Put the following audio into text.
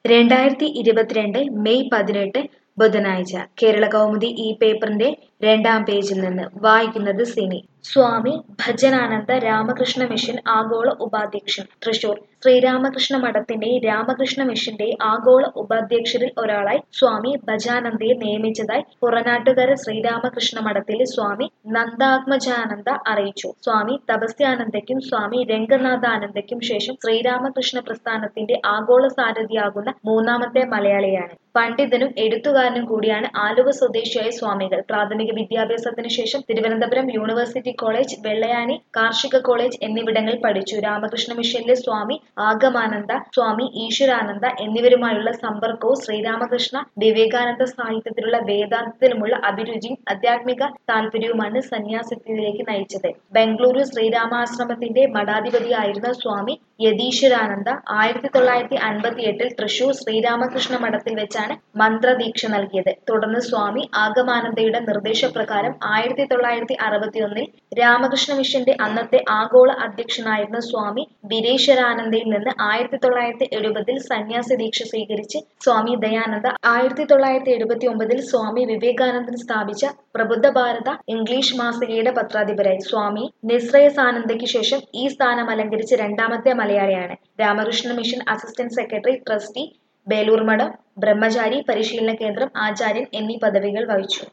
2022 May 18 ബുധനാഴ്ച കേരളകൗമുദി ഈ പേപ്പറിന്റെ രണ്ടാം പേജിൽ നിന്ന് വായിക്കുന്നത് സിനി. സ്വാമി ഭജനാനന്ദ രാമകൃഷ്ണ മിഷൻ ആഗോള ഉപാധ്യക്ഷൻ തൃശൂർ. ശ്രീരാമകൃഷ്ണ മഠത്തിന്റെ രാമകൃഷ്ണ മിഷന്റെ ആഗോള ഉപാധ്യക്ഷരിൽ ഒരാളായി സ്വാമി ഭജാനന്ദയെ നിയമിച്ചതായി പുറനാട്ടുകര ശ്രീരാമകൃഷ്ണ മഠത്തിലെ സ്വാമി നന്ദാത്മജാനന്ദ അറിയിച്ചു. സ്വാമി തപസ്യാനന്ദയ്ക്കും സ്വാമി രംഗനാഥാനന്ദയ്ക്കും ശേഷം ശ്രീരാമകൃഷ്ണ പ്രസ്ഥാനത്തിന്റെ ആഗോള സാരഥിയാകുന്ന മൂന്നാമത്തെ മലയാളിയാണ്. പണ്ഡിതനും എഴുത്തുകാരനും കൂടിയാണ് ആലുവ സ്വദേശിയായ സ്വാമികൾ. പ്രാഥമിക വിദ്യാഭ്യാസത്തിന് ശേഷം തിരുവനന്തപുരം യൂണിവേഴ്സിറ്റി കോളേജ്, വെള്ളയാനി കാർഷിക കോളേജ് എന്നിവിടങ്ങളിൽ പഠിച്ചു. രാമകൃഷ്ണ മിഷനിലെ സ്വാമി ആഗമാനന്ദ, സ്വാമി ഈശ്വരാനന്ദ എന്നിവരുമായുള്ള സമ്പർക്കവും ശ്രീരാമകൃഷ്ണ വിവേകാനന്ദ സാഹിത്യത്തിലുള്ള വേദാന്തത്തിലുമുള്ള അഭിരുചിയും ആധ്യാത്മിക താല്പര്യവുമാണ് സന്യാസത്തിലേക്ക് നയിച്ചത്. ബംഗളൂരു ശ്രീരാമാശ്രമത്തിന്റെ മഠാധിപതിയായിരുന്ന സ്വാമി യതീശ്വരാനന്ദ 1958 തൃശൂർ ശ്രീരാമകൃഷ്ണ മഠത്തിൽ വെച്ചാണ് മന്ത്രദീക്ഷ നൽകിയത്. തുടർന്ന് സ്വാമി ആഗമാനന്ദയുടെ നിർദ്ദേശപ്രകാരം 1961 രാമകൃഷ്ണ മിഷന്റെ അന്നത്തെ ആഗോള അധ്യക്ഷനായിരുന്ന സ്വാമി വീരേശ്വരാനന്ദയിൽ നിന്ന് 1970 സന്യാസ ദീക്ഷ സ്വീകരിച്ച് സ്വാമി ദയാനന്ദ 1979 സ്വാമി വിവേകാനന്ദൻ സ്ഥാപിച്ച പ്രബുദ്ധ ഭാരത ഇംഗ്ലീഷ് മാസികയുടെ പത്രാധിപരായി. സ്വാമി നിശ്രയസാനന്ദയ്ക്ക് ശേഷം ഈ സ്ഥാനം അലങ്കരിച്ച രണ്ടാമത്തെ മലയാളിയാണ്. Ramakrishna mission assistant secretary, trustee, Belur Math ബ്രഹ്മചാരി പരിശീലന കേന്ദ്രം ആചാര്യൻ എന്നീ പദവികൾ വഹിച്ചു.